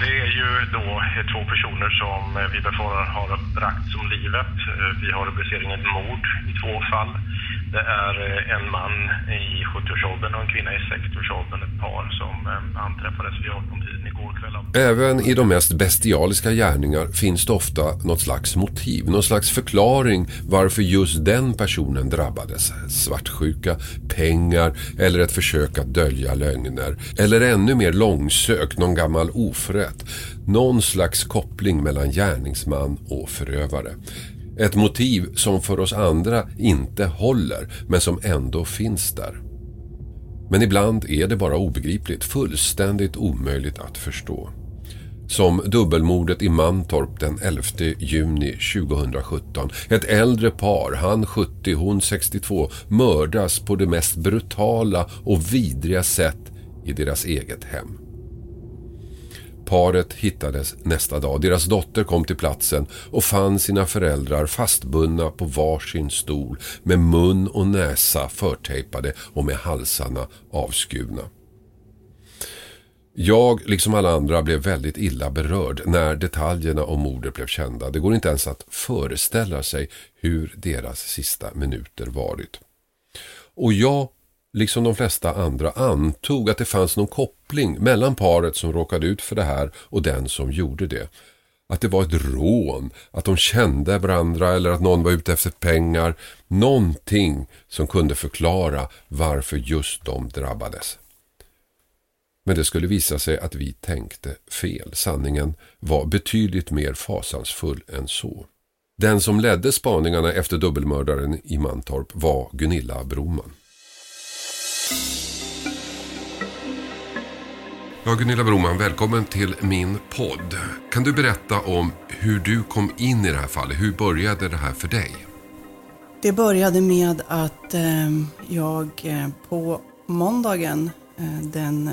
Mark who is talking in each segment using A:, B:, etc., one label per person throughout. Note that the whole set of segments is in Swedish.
A: det är ju då 2 personer som vi befarar har bragt som livet. Vi har rubriceringen mord i 2 fall. Det är en man i 70-årsåldern och en kvinna i 60-årsåldern, ett par som anträffades vid 18-tiden igår kväll.
B: Även i de mest bestialiska gärningar finns det ofta något slags motiv, någon slags förklaring varför just den personen drabbades. Svartsjuka, pengar eller ett försök att dölja lögner. Eller ännu mer långsökt, någon gammal oförrätt. Någon slags koppling mellan gärningsman och förövare. Ett motiv som för oss andra inte håller, men som ändå finns där. Men ibland är det bara obegripligt, fullständigt omöjligt att förstå. Som dubbelmordet i Mantorp den 11 juni 2017. Ett äldre par, han 70, hon 62, mördas på det mest brutala och vidriga sätt i deras eget hem. Paret hittades nästa dag. Deras dotter kom till platsen och fann sina föräldrar fastbundna på varsin stol med mun och näsa förtejpade och med halsarna avskurna. Jag, liksom alla andra, blev väldigt illa berörd när detaljerna om mordet blev kända. Det går inte ens att föreställa sig hur deras sista minuter varit. Och jag, liksom de flesta andra, antog att det fanns någon koppling mellan paret som råkade ut för det här och den som gjorde det. Att det var ett rån, att de kände varandra eller att någon var ute efter pengar. Någonting som kunde förklara varför just de drabbades. Men det skulle visa sig att vi tänkte fel. Sanningen var betydligt mer fasansfull än så. Den som ledde spaningarna efter dubbelmördaren i Mantorp var Gunilla Broman. Ja, Gunilla Broman, välkommen till min podd. Kan du berätta om hur du kom in i det här fallet? Hur började det här för dig?
C: Det började med att jag på måndagen den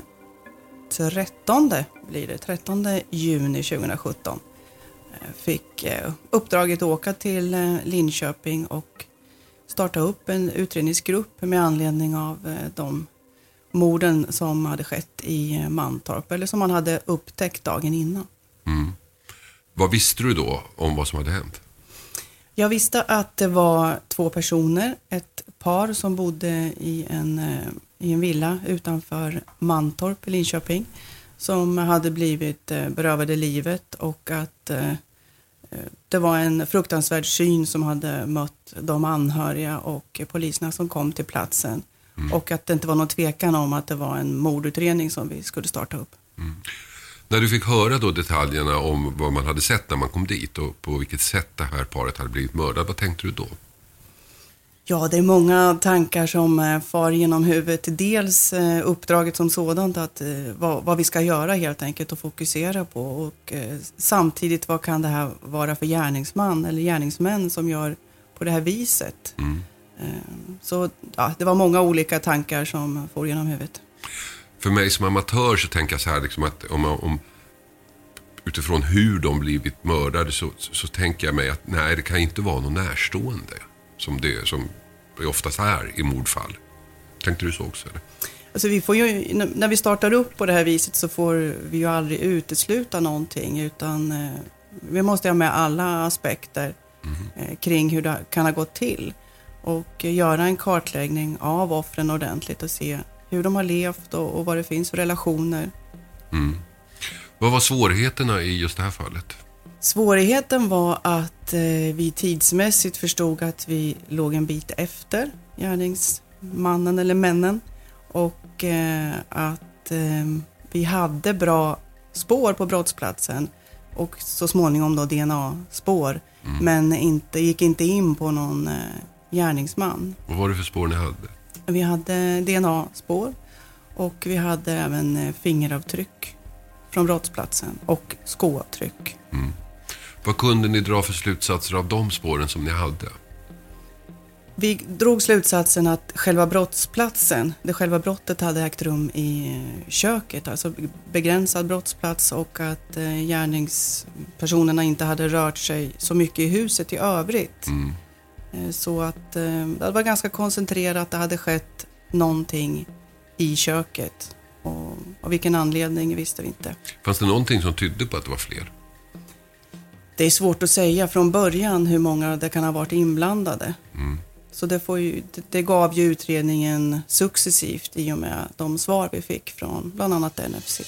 C: 13 juni 2017 fick uppdraget att åka till Linköping och starta upp en utredningsgrupp med anledning av de morden som hade skett i Mantorp, eller som man hade upptäckt dagen innan.
B: Mm. Vad visste du då om vad som hade hänt?
C: Jag visste att det var 2 personer, ett par som bodde i en villa utanför Mantorp i Linköping, som hade blivit berövade livet, och att det var en fruktansvärd syn som hade mött de anhöriga och poliserna som kom till platsen. Och att det inte var någon tvekan om att det var en mordutredning som vi skulle starta upp.
B: Mm. När du fick höra då detaljerna om vad man hade sett när man kom dit och på vilket sätt det här paret hade blivit mördat, vad tänkte du då?
C: Ja, det är många tankar som far genom huvudet. Dels uppdraget som sådant, att vad vi ska göra helt enkelt och fokusera på. Och samtidigt, vad kan det här vara för gärningsman eller gärningsmän som gör på det här viset? Mm. Så ja, det var många olika tankar som får genom huvudet.
B: För mig som amatör så tänker jag så här liksom, att om utifrån hur de blivit mördade så tänker jag mig att nej, det kan inte vara någon närstående som det oftast är i mordfall. Tänkte du så också, eller?
C: Alltså vi får ju, när vi startar upp på det här viset så får vi ju aldrig utesluta någonting, utan vi måste ha med alla aspekter kring hur det kan ha gått till. Och göra en kartläggning av offren ordentligt och se hur de har levt och vad det finns för relationer.
B: Mm. Vad var svårigheterna i just det här fallet?
C: Svårigheten var att vi tidsmässigt förstod att vi låg en bit efter gärningsmannen eller männen. Och att vi hade bra spår på brottsplatsen och så småningom då DNA-spår. Men gick inte in på någon gärningsman.
B: Vad var det för spår ni hade?
C: Vi hade DNA-spår och vi hade även fingeravtryck från brottsplatsen och skoavtryck.
B: Mm. Vad kunde ni dra för slutsatser av de spåren som ni hade?
C: Vi drog slutsatsen att själva brottsplatsen, det själva brottet hade ägt rum i köket, alltså begränsad brottsplats, och att gärningspersonerna inte hade rört sig så mycket i huset i övrigt. Mm. Så att det var ganska koncentrerat, det hade skett någonting i köket. Och av vilken anledning visste vi inte.
B: Fanns det någonting som tydde på att det var fler?
C: Det är svårt att säga från början hur många det kan ha varit inblandade. Så det gav ju utredningen successivt i och med de svar vi fick från bland annat NFC.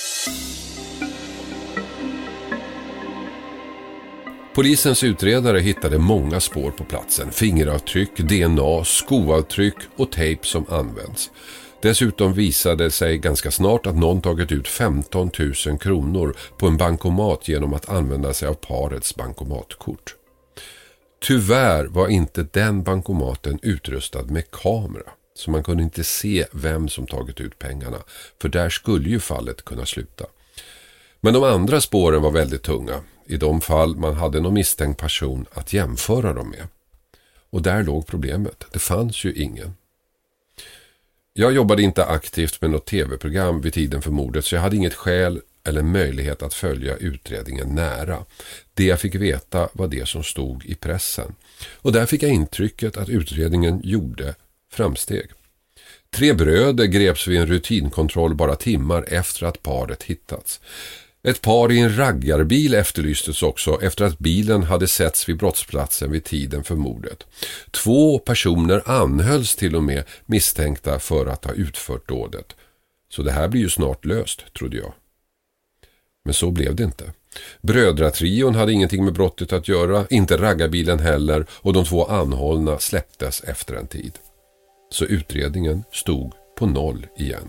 B: Polisens utredare hittade många spår på platsen. Fingeravtryck, DNA, skoavtryck och tejp som används. Dessutom visade det sig ganska snart att någon tagit ut 15 000 kronor på en bankomat genom att använda sig av parets bankomatkort. Tyvärr var inte den bankomaten utrustad med kamera, så man kunde inte se vem som tagit ut pengarna, för där skulle ju fallet kunna sluta. Men de andra spåren var väldigt tunga, i de fall man hade någon misstänkt person att jämföra dem med. Och där låg problemet, det fanns ju ingen. Jag jobbade inte aktivt med något tv-program vid tiden för mordet, så jag hade inget skäl eller möjlighet att följa utredningen nära. Det jag fick veta var det som stod i pressen. Och där fick jag intrycket att utredningen gjorde framsteg. 3 bröder greps vid en rutinkontroll bara timmar efter att paret hittats. Ett par i en raggarbil efterlystes också efter att bilen hade setts vid brottsplatsen vid tiden för mordet. 2 personer anhölls till och med misstänkta för att ha utfört dådet. Så det här blir ju snart löst, trodde jag. Men så blev det inte. Brödratrion hade ingenting med brottet att göra, inte raggarbilen heller, och de 2 anhållna släpptes efter en tid. Så utredningen stod på 0 igen.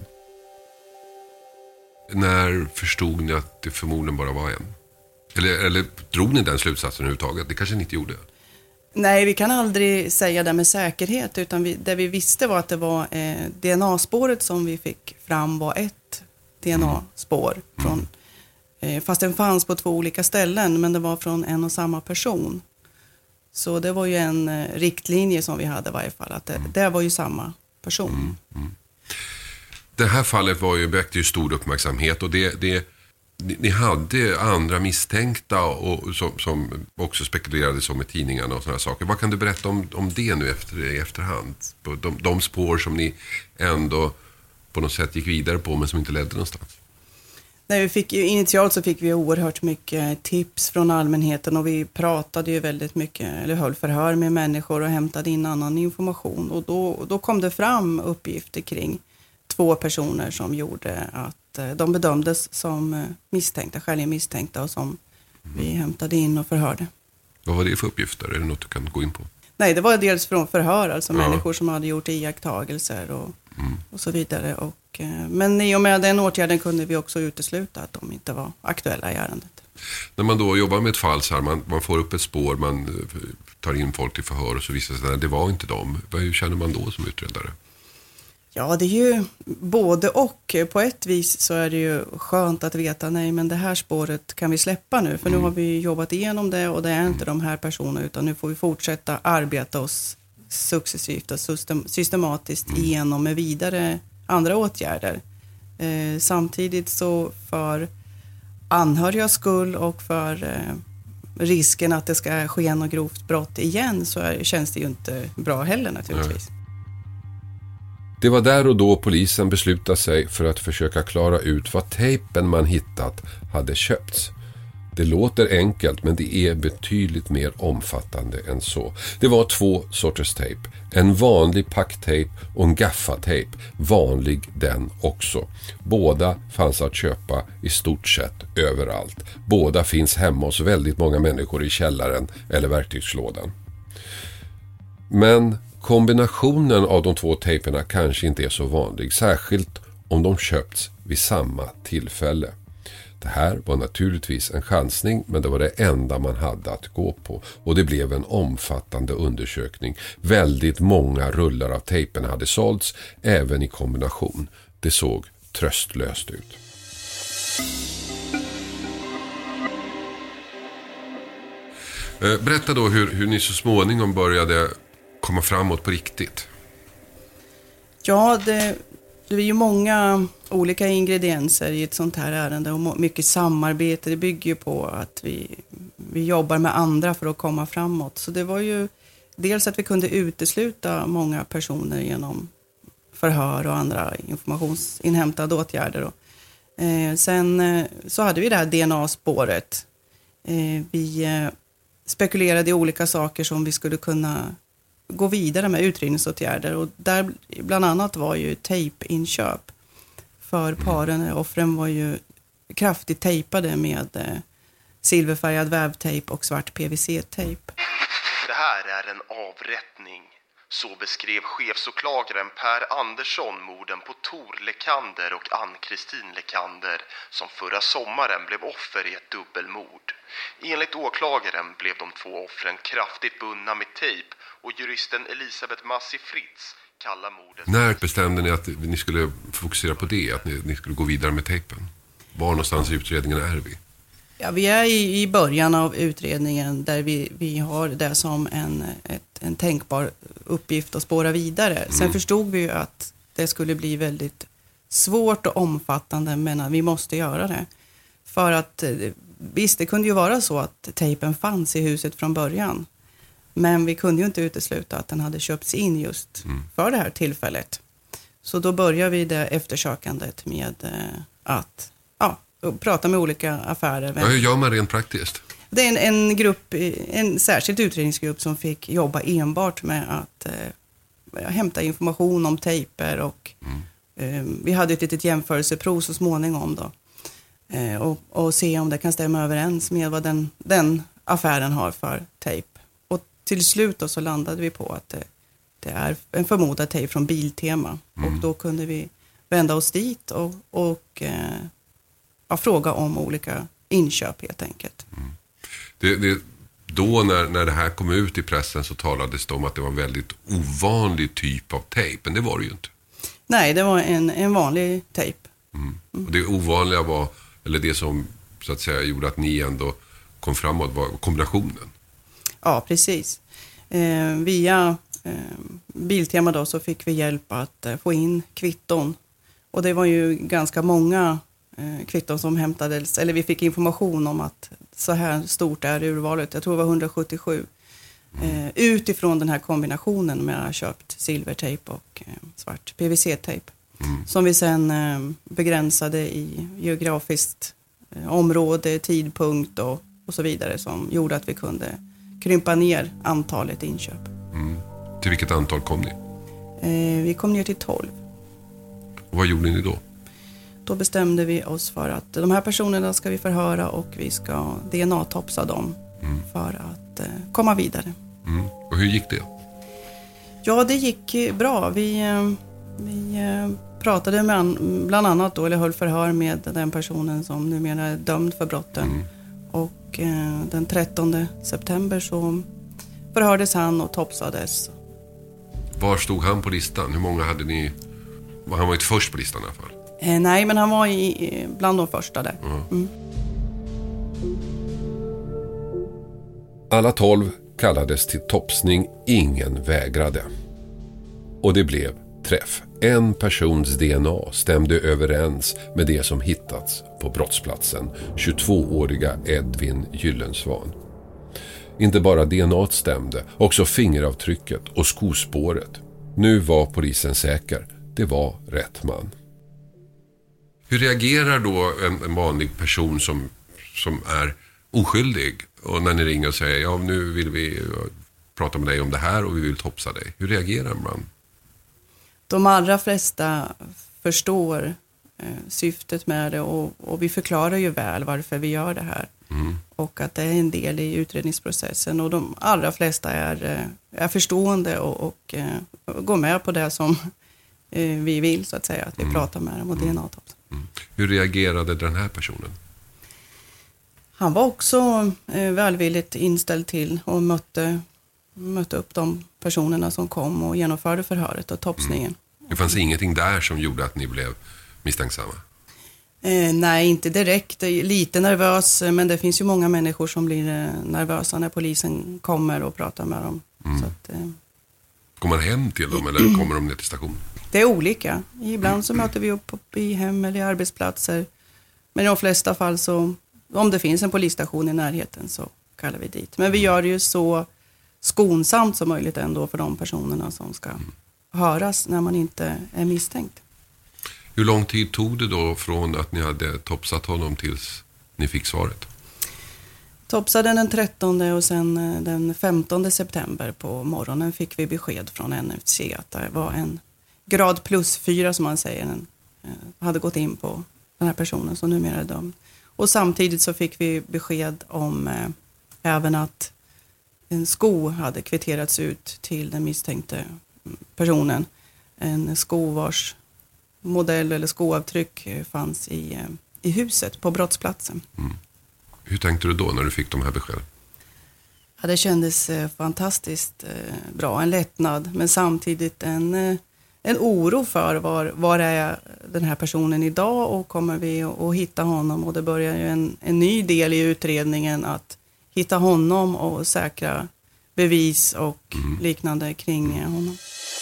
B: När förstod ni att det förmodligen bara var en? Eller drog ni den slutsatsen överhuvudtaget? Det kanske ni inte gjorde.
C: Nej, vi kan aldrig säga det med säkerhet, utan det vi visste var att det var DNA-spåret som vi fick fram var ett DNA-spår. Fast den fanns på 2 olika ställen, men det var från en och samma person. Så det var ju en riktlinje som vi hade i varje fall, att det var ju samma person.
B: Det här fallet väckte ju stor uppmärksamhet, och ni hade andra misstänkta och som också spekulerades om i tidningarna och sådana saker. Vad kan du berätta om det nu i efterhand? De spår som ni ändå på något sätt gick vidare på men som inte ledde någonstans.
C: Nej, initialt så fick vi oerhört mycket tips från allmänheten, och vi pratade ju väldigt mycket, eller höll förhör med människor och hämtade in annan information. Och då kom det fram uppgifter kring 2 personer som gjorde att de bedömdes som misstänkta, skäligen misstänkta, och som vi hämtade in och förhörde. Vad
B: var det för uppgifter? Är det något du kan gå in på?
C: Nej, det var dels från förhör, alltså människor som hade gjort iakttagelser och så vidare. Men i och med den åtgärden kunde vi också utesluta att de inte var aktuella i ärendet.
B: När man då jobbar med ett fall så här, man får upp ett spår, man tar in folk till förhör och så visar det sig att det var inte dem. Hur känner man då som utredare?
C: Ja, det är ju både och. På ett vis så är det ju skönt att veta, nej men det här spåret kan vi släppa nu. För nu har vi jobbat igenom det, och det är inte de här personerna, utan nu får vi fortsätta arbeta oss successivt och systematiskt igenom med vidare andra åtgärder. Samtidigt så för anhörigas skull och för risken att det ska ske något grovt brott igen, så känns det ju inte bra heller naturligtvis.
B: Det var där och då polisen beslutade sig för att försöka klara ut vad tejpen man hittat hade köpts. Det låter enkelt, men det är betydligt mer omfattande än så. Det var 2 sorters tejp. En vanlig packtejp och en gaffatejp. Vanlig den också. Båda fanns att köpa i stort sett överallt. Båda finns hemma hos väldigt många människor i källaren eller verktygslådan. Men kombinationen av de 2 tejperna kanske inte är så vanlig, särskilt om de köpts vid samma tillfälle. Det här var naturligtvis en chansning, men det var det enda man hade att gå på, och det blev en omfattande undersökning. Väldigt många rullar av tejpen hade sålts, även i kombination. Det såg tröstlöst ut. Berätta då hur ni så småningom började komma framåt på riktigt.
C: Ja, det är ju många olika ingredienser i ett sånt här ärende, och mycket samarbete. Det bygger ju på att vi jobbar med andra för att komma framåt. Så det var ju dels att vi kunde utesluta många personer genom förhör och andra informationsinhämtade åtgärder. Då. Sen så hade vi det här DNA-spåret. Vi spekulerade i olika saker som vi skulle kunna gå vidare med utredningsåtgärder. Och där bland annat var ju tejpinköp. För paren, offren var ju kraftigt tejpade med silverfärgad vävtejp och svart PVC-tejp.
D: Det här är en avrättning. Så beskrev chefsåklagaren Per Andersson morden på Tor Lekander och Ann-Kristin Lekander som förra sommaren blev offer i ett dubbelmord. Enligt åklagaren blev de två offren kraftigt bundna med tejp och juristen Elisabeth Massi Fritz kallar mordet...
B: När bestämde ni att ni skulle fokusera på det, att ni skulle gå vidare med tejpen? Var någonstans i utredningen är vi?
C: Ja, vi är i början av utredningen där vi har det som en tänkbar uppgift att spåra vidare. Sen förstod vi ju att det skulle bli väldigt svårt och omfattande, men vi måste göra det. För att visst, det kunde ju vara så att tejpen fanns i huset från början. Men vi kunde ju inte utesluta att den hade köpts in just för det här tillfället. Så då börjar vi det eftersökandet med att prata med olika affärer.
B: Ja, hur gör man rent praktiskt?
C: Det är en särskild utredningsgrupp som fick jobba enbart med att hämta information om tejper och vi hade ett litet jämförelseprov så småningom då. Och se om det kan stämma överens med vad den affären har för tejp. Och till slut då så landade vi på att det är en förmodad tejp från Biltema. Och då kunde vi vända oss dit och fråga om olika inköp helt enkelt.
B: Då när det här kom ut i pressen så talades det om att det var en väldigt ovanlig typ av tejp, men det var det ju inte.
C: Nej, det var en vanlig tejp.
B: Och det ovanliga var, eller det som så att säga gjorde att ni ändå kom framåt, var kombinationen.
C: Ja, precis. Via Biltema då så fick vi hjälp att få in kvitton. Och det var ju ganska många kvitton som hämtades, eller vi fick information om att så här stort är urvalet. Jag tror det var 177. Utifrån den här kombinationen med att ha köpt silvertejp och svart PVC-tejp. Som vi sen begränsade i geografiskt område, tidpunkt och så vidare, som gjorde att vi kunde krympa ner antalet inköp.
B: Till vilket antal kom ni?
C: Vi kom ner till 12.
B: Och vad gjorde ni då?
C: Då bestämde vi oss för att de här personerna ska vi förhöra och vi ska DNA-topsa dem för att komma vidare.
B: Och hur gick det?
C: Ja, det gick bra. Vi pratade med bland annat då, eller höll förhör med den personen som numera är dömd för brotten. Och den 13 september så förhördes han och topsades.
B: Var stod han på listan? Hur många hade ni? Han var inte först på listan i alla fall.
C: Nej, men han var bland de första där.
B: Alla 12 kallades till topsning, ingen vägrade. Och det blev träff. En persons DNA stämde överens med det som hittats på brottsplatsen, 22-åriga Edvin Gyllensvan. Inte bara DNA stämde, också fingeravtrycket och skospåret. Nu var polisen säker, det var rätt man. Hur reagerar då en vanlig person som är oskyldig och när ni ringer och säger ja, nu vill vi prata med dig om det här och vi vill topsa dig? Hur reagerar man?
C: De allra flesta förstår syftet med det och vi förklarar ju väl varför vi gör det här. Och att det är en del i utredningsprocessen och de allra flesta är förstående och går med på det som vi vill så att säga, att vi pratar med dem och DNA-tops.
B: Hur reagerade den här personen?
C: Han var också välvilligt inställd till och mötte upp de personerna som kom och genomförde förhöret och topsningen.
B: Det fanns ingenting där som gjorde att ni blev misstänksamma?
C: Nej, inte direkt. Lite nervös, men det finns ju många människor som blir nervösa när polisen kommer och pratar med dem. Så att,
B: kommer man hem till dem eller kommer de ner till stationen?
C: Det är olika. Ibland så möter vi upp i hem eller i arbetsplatser. Men i de flesta fall så, om det finns en polisstation i närheten så kallar vi dit. Men vi gör det ju så skonsamt som möjligt ändå för de personerna som ska höras när man inte är misstänkt.
B: Hur lång tid tog det då från att ni hade topsat honom tills ni fick svaret?
C: Topsade den 13 och sen den 15 september på morgonen fick vi besked från NFC att det var en grad +4 som man säger. Den hade gått in på den här personen som numera är dömd. Och samtidigt så fick vi besked om även att en sko hade kvitterats ut till den misstänkte personen. En sko vars modell eller skoavtryck fanns i huset på brottsplatsen.
B: Mm. Hur tänkte du då när du fick de här beskeden?
C: Ja, det kändes fantastiskt bra, en lättnad, men samtidigt en oro för var är den här personen idag och kommer vi att hitta honom, och det börjar ju en ny del i utredningen att hitta honom och säkra bevis och liknande kring honom.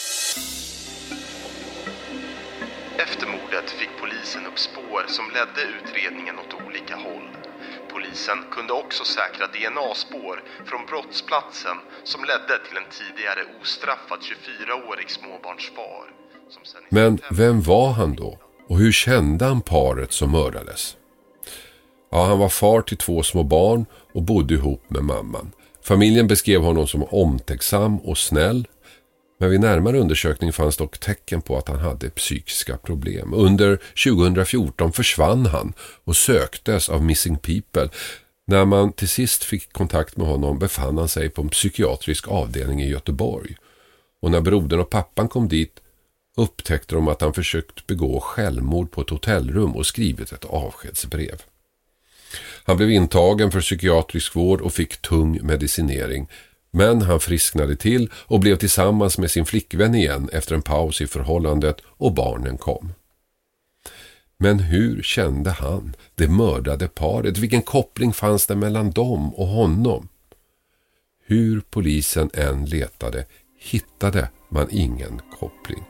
D: Efter mordet fick polisen upp spår som ledde utredningen åt olika håll. Polisen kunde också säkra DNA-spår från brottsplatsen som ledde till en tidigare ostraffad 24-årig småbarnsfar.
B: Men vem var han då? Och hur kände han paret som mördades? Ja, han var far till 2 små barn och bodde ihop med mamman. Familjen beskrev honom som omtänksam och snäll. Men vid närmare undersökning fanns dock tecken på att han hade psykiska problem. Under 2014 försvann han och söktes av Missing People. När man till sist fick kontakt med honom befann han sig på en psykiatrisk avdelning i Göteborg. Och när brodern och pappan kom dit upptäckte de att han försökt begå självmord på ett hotellrum och skrivit ett avskedsbrev. Han blev intagen för psykiatrisk vård och fick tung medicinering. Men han frisknade till och blev tillsammans med sin flickvän igen efter en paus i förhållandet och barnen kom. Men hur kände han, det mördade paret? Vilken koppling fanns det mellan dem och honom? Hur polisen än letade hittade man ingen koppling.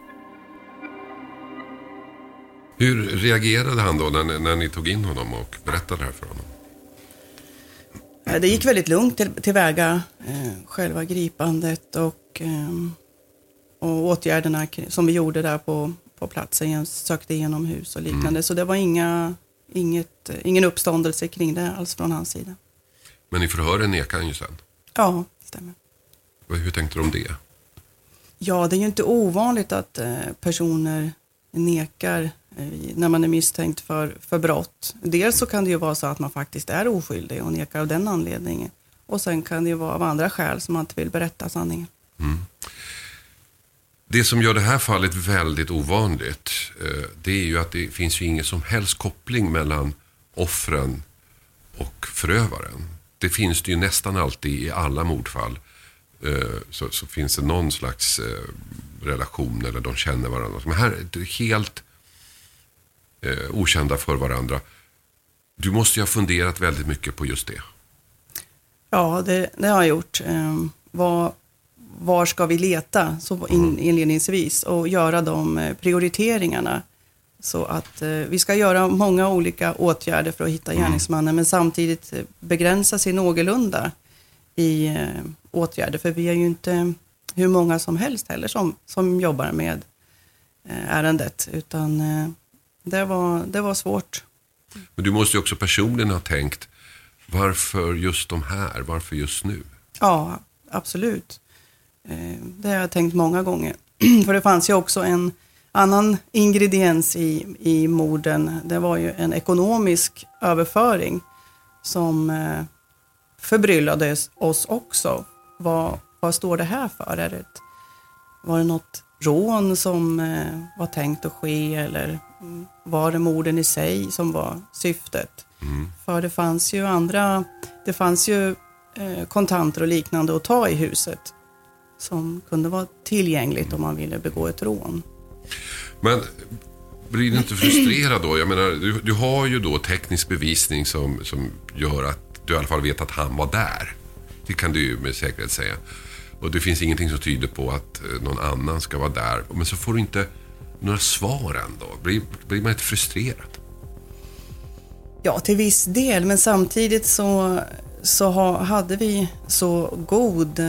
B: Hur reagerade han då när ni tog in honom och berättade det här för honom?
C: Det gick väldigt lugnt tillväga, själva gripandet och åtgärderna som vi gjorde där på platsen. Jag sökte igenom hus och liknande. Så det var ingen uppståndelse kring det alls från hans sida.
B: Men i förhören nekar han ju sen.
C: Ja, det stämmer.
B: Hur tänkte du om det?
C: Ja, det är ju inte ovanligt att personer nekar när man är misstänkt för brott. Dels så kan det ju vara så att man faktiskt är oskyldig och nekar av den anledningen. Och sen kan det ju vara av andra skäl som man inte vill berätta sanningen. Mm.
B: Det som gör det här fallet väldigt ovanligt, det är ju att det finns ju ingen som helst koppling mellan offren och förövaren. Det finns det ju nästan alltid i alla mordfall. Så finns det någon slags relation eller de känner varandra. Men här är det helt okända för varandra. Du måste ju ha funderat väldigt mycket på just det. Ja,
C: det har jag gjort. Var ska vi leta så inledningsvis och göra de prioriteringarna så att vi ska göra många olika åtgärder för att hitta gärningsmannen men samtidigt begränsa sig någorlunda i åtgärder, för vi är ju inte hur många som helst heller som jobbar med ärendet, utan det var svårt.
B: Men du måste ju också personligen ha tänkt, varför just de här, varför just nu?
C: Ja, absolut. Det har jag tänkt många gånger. För det fanns ju också en annan ingrediens i morden. Det var ju en ekonomisk överföring som förbryllade oss också. Vad står det här för? Var det något rån som var tänkt att ske, eller var det morden i sig som var syftet? För det fanns ju kontanter och liknande att ta i huset som kunde vara tillgängligt om man ville begå ett rån. Men
B: blir du inte frustrerad då? Jag menar, du har ju då teknisk bevisning som gör att du i alla fall vet att han var där. Det kan du ju med säkerhet säga. Och det finns ingenting som tyder på att någon annan ska vara där. Men så får du inte några svar ändå. Blir man inte frustrerad?
C: Ja, till viss del. Men samtidigt så hade vi så god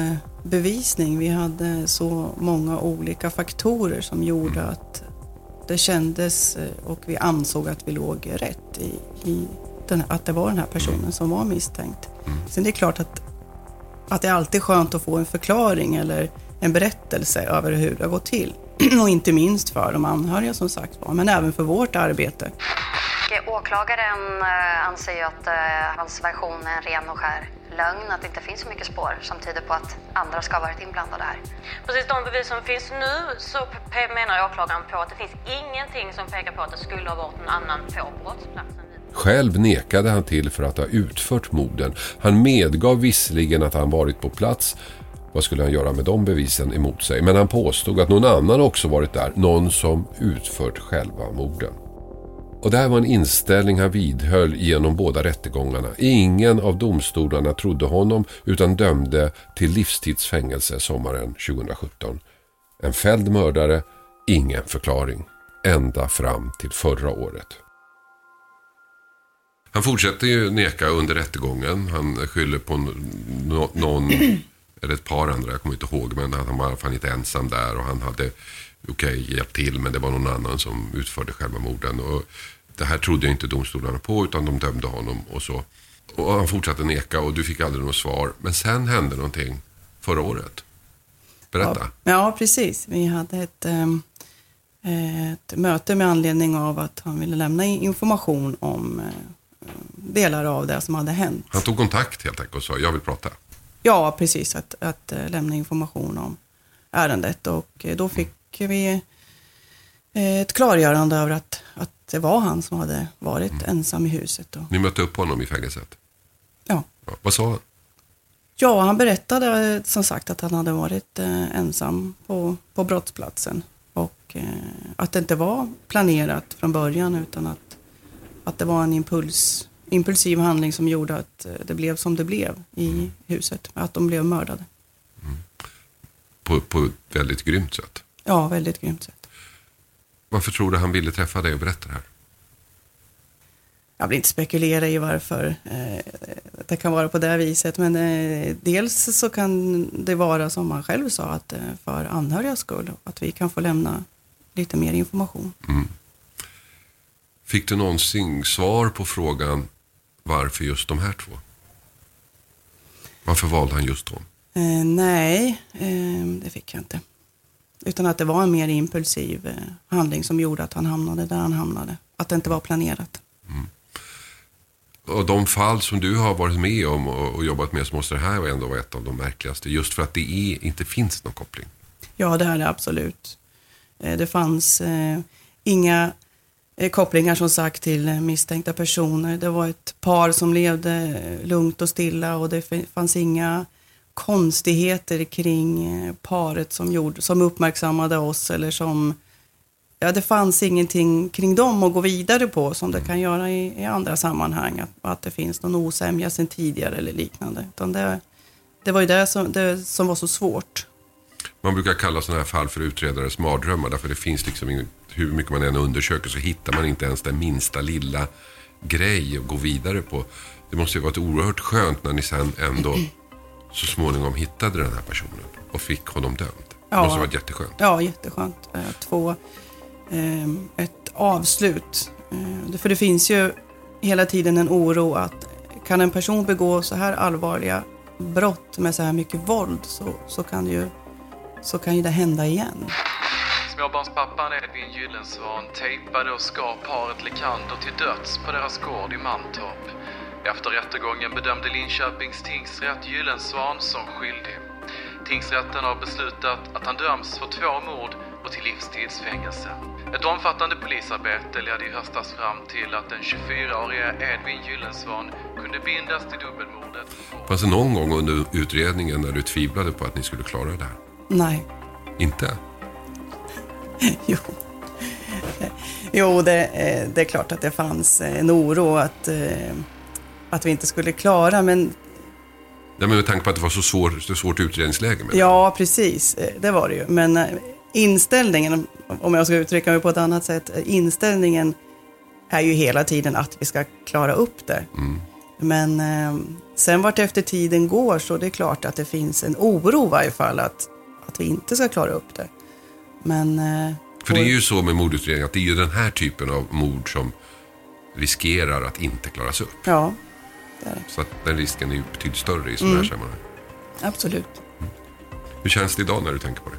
C: bevisning. Vi hade så många olika faktorer som gjorde att det kändes och vi ansåg att vi låg rätt i att det var den här personen som var misstänkt. Sen det är klart att det är alltid skönt att få en förklaring eller en berättelse över hur det har gått till. Och inte minst för de anhöriga som sagt var, men även för vårt arbete.
E: Åklagaren anser ju att hans version är en ren och skär lögn, att det inte finns så mycket spår som tyder på att andra ska ha varit inblandade här.
F: Precis, de bevis som finns nu så menar åklagaren på att det finns ingenting som pekar på att det skulle ha varit någon annan på brottsplatsen.
B: Själv nekade han till för att ha utfört morden. Han medgav visserligen att han varit på plats. Vad skulle han göra med de bevisen emot sig? Men han påstod att någon annan också varit där. Någon som utfört själva morden. Och det här var en inställning han vidhöll genom båda rättegångarna. Ingen av domstolarna trodde honom utan dömde till livstidsfängelse sommaren 2017. En fälld mördare, ingen förklaring. Ända fram till förra året. Han fortsätter ju neka under rättegången. Han skyller på någon eller ett par andra, jag kommer inte ihåg, men han var i alla fall inte ensam där och han hade hjälpt till, men det var någon annan som utförde själva morden. Och det här trodde inte domstolarna på utan de dömde honom och så. Och han fortsatte neka och du fick aldrig något svar. Men sen hände någonting förra året. Berätta.
C: Ja, precis. Vi hade ett möte med anledning av att han ville lämna information om delar av det som hade hänt.
B: Han tog kontakt helt enkelt och sa, jag vill prata. Ja,
C: precis. Att lämna information om ärendet. Och då fick vi ett klargörande över att det var han som hade varit ensam i huset.
B: Ni mötte upp honom i fängelset?
C: Ja.
B: Vad sa han?
C: Ja, han berättade som sagt att han hade varit ensam på brottsplatsen. Och att det inte var planerat från början utan att det var en impulsiv handling som gjorde att det blev som det blev i huset. Att de blev mördade.
B: På ett väldigt grymt sätt?
C: Ja, väldigt grymt sätt.
B: Varför tror du han ville träffa dig och berätta det här?
C: Jag vill inte spekulera i varför det kan vara på det viset. Men dels så kan det vara som han själv sa att för anhörigas skull. Att vi kan få lämna lite mer information.
B: Fick du någonsin svar på frågan varför just de här två? Varför valde han just dem?
C: Nej, det fick jag inte. Utan att det var en mer impulsiv handling som gjorde att han hamnade där han hamnade. Att det inte var planerat.
B: Och de fall som du har varit med om och jobbat med så måste det här ändå vara ett av de märkligaste. Just för att det inte finns någon koppling.
C: Ja, det här är absolut. Det fanns inga kopplingar som sagt till misstänkta personer. Det var ett par som levde lugnt och stilla och det fanns inga konstigheter kring paret som uppmärksammade oss eller som det fanns ingenting kring dem att gå vidare på som det kan göra i andra sammanhang att det finns någon osämja sedan tidigare eller liknande utan det var ju det som var så svårt.
B: Man brukar kalla sådana här fall för utredares mardrömmar därför det finns liksom hur mycket man än undersöker så hittar man inte ens den minsta lilla grej att gå vidare på. Det måste ju varit oerhört skönt när ni sen ändå så småningom hittade den här personen och fick honom dömd. Det måste ha varit jätteskönt.
C: Ja, jätteskönt att få ett avslut. För det finns ju hela tiden en oro att kan en person begå så här allvarliga brott med så här mycket våld så kan ju det hända igen.
G: Småbarnspappan Edvin Gyllensvan tejpade och skar paret Lekander till döds på deras gård i Mantorp. Efter rättegången bedömde Linköpings tingsrätt Gyllensvan som skyldig. Tingsrätten har beslutat att han döms för 2 mord och till livstidsfängelse. Ett omfattande polisarbete ledde i höstas fram till att den 24-åriga Edvin Gyllensvan kunde bindas till dubbelmordet.
B: Fanns det någon gång under utredningen när du tvivlade på att ni skulle klara det här?
C: Nej.
B: Inte?
C: Jo, det är klart att det fanns en oro att vi inte skulle klara, men...
B: Ja, men med tanke på att det var så svårt utredningsläge.
C: Ja, precis. Det var det ju. Men inställningen, om jag ska uttrycka mig på ett annat sätt, inställningen är ju hela tiden att vi ska klara upp det. Men sen vart efter tiden går så det är klart att det finns en oro i varje fall att vi inte ska klara upp det. Men,
B: för det är ju så med mordutredning att det är ju den här typen av mord som riskerar att inte klaras upp.
C: Ja, det är det.
B: Så att den risken är ju betydligt större i sådana här sammanhang.
C: Absolut.
B: Hur känns det idag när du tänker på det?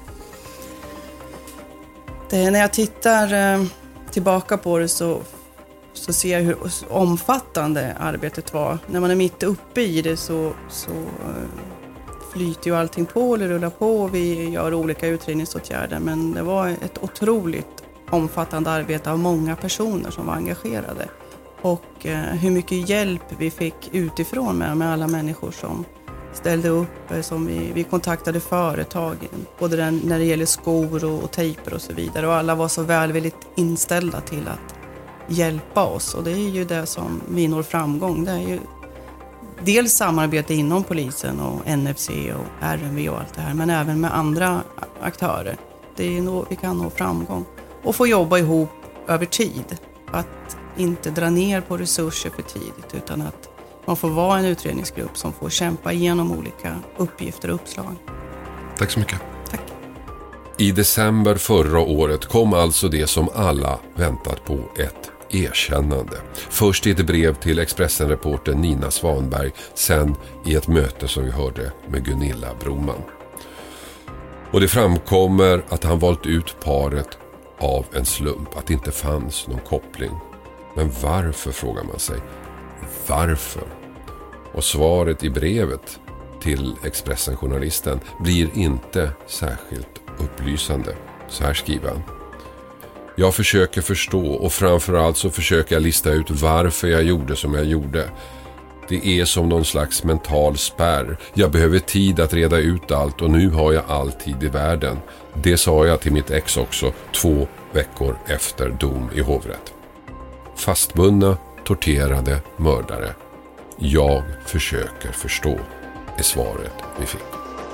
C: När jag tittar tillbaka på det så ser jag hur omfattande arbetet var. När man är mitt uppe i det så flyter ju allting på eller rullar på. Vi gör olika utredningsåtgärder, men det var ett otroligt omfattande arbete av många personer som var engagerade. Och hur mycket hjälp vi fick utifrån med alla människor som ställde upp, som vi kontaktade företagen, både när det gäller skor och tejper och så vidare. Och alla var så välvilligt inställda till att hjälpa oss. Och det är ju det som vi når framgång. Det är ju dels samarbete inom polisen och NFC och RMV och allt det här, men även med andra aktörer. Det är vi kan nå framgång. Och få jobba ihop över tid. Att inte dra ner på resurser för tidigt, utan att man får vara en utredningsgrupp som får kämpa igenom olika uppgifter och uppslag.
B: Tack så mycket.
C: Tack.
B: I december förra året kom alltså det som alla väntat på, ett erkännande. Först i ett brev till Expressen-reportern Nina Svanberg, sen i ett möte som vi hörde med Gunilla Broman. Och det framkommer att han valt ut paret av en slump, att det inte fanns någon koppling. Men varför, frågar man sig. Varför? Och svaret i brevet till Expressen-journalisten blir inte särskilt upplysande. Så här skriver han. Jag försöker förstå och framförallt så försöker jag lista ut varför jag gjorde som jag gjorde. Det är som någon slags mental spärr. Jag behöver tid att reda ut allt och nu har jag all tid i världen. Det sa jag till mitt ex också 2 veckor efter dom i hovrätt. Fastbundna, torterade, mördare. Jag försöker förstå, är svaret vi fick.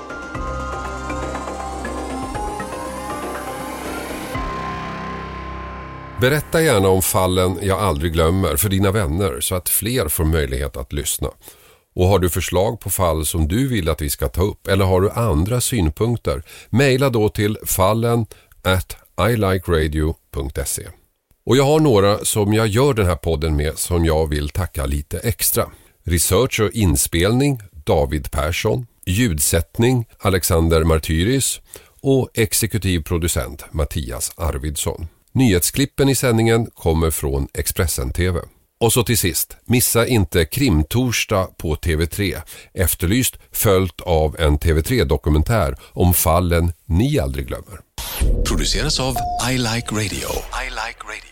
B: Berätta gärna om fallen jag aldrig glömmer för dina vänner så att fler får möjlighet att lyssna. Och har du förslag på fall som du vill att vi ska ta upp eller har du andra synpunkter, mejla då till fallen@ilikeradio.se. Och jag har några som jag gör den här podden med som jag vill tacka lite extra. Research och inspelning David Persson, ljudsättning Alexander Martyris och exekutiv producent Mattias Arvidsson. Nyhetsklippen i sändningen kommer från Expressen TV. Och så till sist, missa inte Krimtorsdag på TV3. Efterlyst följt av en TV3-dokumentär om fallen ni aldrig glömmer.
H: Produceras av I Like Radio. I Like Radio.